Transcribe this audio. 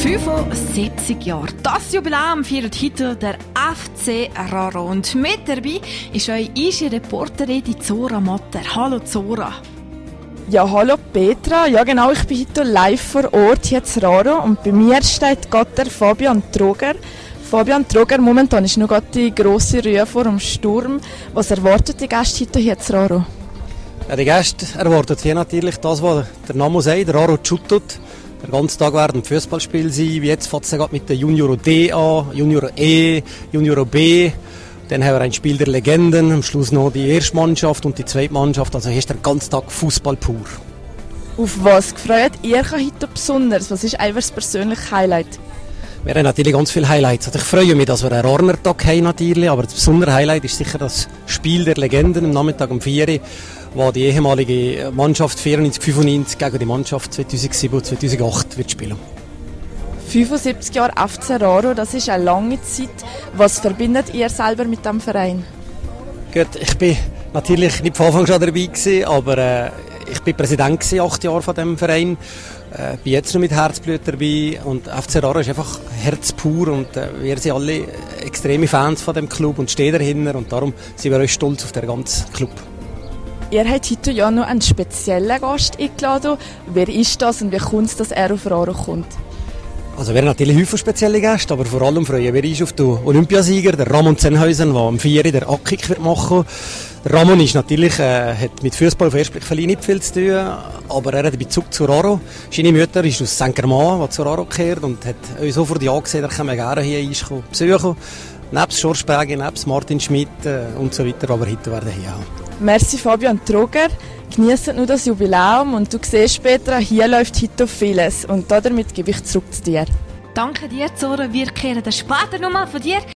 75 Jahre. Das Jubiläum feiert heute der FC Raro. Und mit dabei ist eure Reporterin Zora Matter. Hallo Zora. Ja, hallo Petra. Ja genau, ich bin heute live vor Ort hier in Raro und bei mir steht gerade der Fabian Troger. Fabian Troger, momentan ist noch gerade die grosse Ruhe vor dem Sturm. Was erwartet die Gäste heute hier in Raro? Ja, die Gäste erwarten hier natürlich das, was der Name sagt, der Raro Tschutut. Den ganzen Tag werden Fußballspiele sein, wie jetzt fängt es mit der Junior D an, Junior E, Junior B. Dann haben wir ein Spiel der Legenden, am Schluss noch die erste Mannschaft und die zweite Mannschaft. Also hier ist der ganze Tag Fußball pur. Auf was freut ihr euch heute besonders? Was ist euer persönliches Highlight? Wir haben natürlich ganz viele Highlights. Also ich freue mich, dass wir einen Rarner-Tag haben natürlich, aber das besondere Highlight ist sicher das Spiel der Legenden am Nachmittag um 4 Uhr, wo die ehemalige Mannschaft 94-95 gegen die Mannschaft 2007-2008 wird spielen. 75 Jahre FC Raro, das ist eine lange Zeit. Was verbindet ihr selber mit dem Verein? Gut, ich bin natürlich nicht von Anfang an dabei gewesen, aber ich bin Präsident gewesen, 8 Jahre von diesem Verein. Bin jetzt noch mit Herzblut dabei und FC Raro ist einfach Herz pur und wir sind alle extreme Fans von dem Club und stehen dahinter und darum sind wir auch stolz auf den ganzen Club. Ihr habt heute ja noch einen speziellen Gast eingeladen. Wer ist das und wie kommt es, dass er auf Raro kommt? Also wir haben natürlich viele spezielle Gäste, aber vor allem freuen wir uns auf den Olympiasieger, der Ramon Zenhäusen, der am 4 den Abkick machen wird. Der Ramon ist natürlich, hat mit Fußball auf den ersten Blick vielleicht nicht viel zu tun, aber er hat einen Bezug zu Raro. Seine Mutter ist aus Saint-Germain, die zu Raro gehört und hat uns sofort ja gesehen, er kann gerne hier besuchen. Nebst George Berge, nebst Martin Schmidt und so weiter, aber heute werden wir hier haben. Merci Fabian Troger. Genießt nur das Jubiläum und du siehst später, hier läuft heute vieles und damit gebe ich zurück zu dir. Danke dir, Zora. Wir kehren dann später nochmal von dir.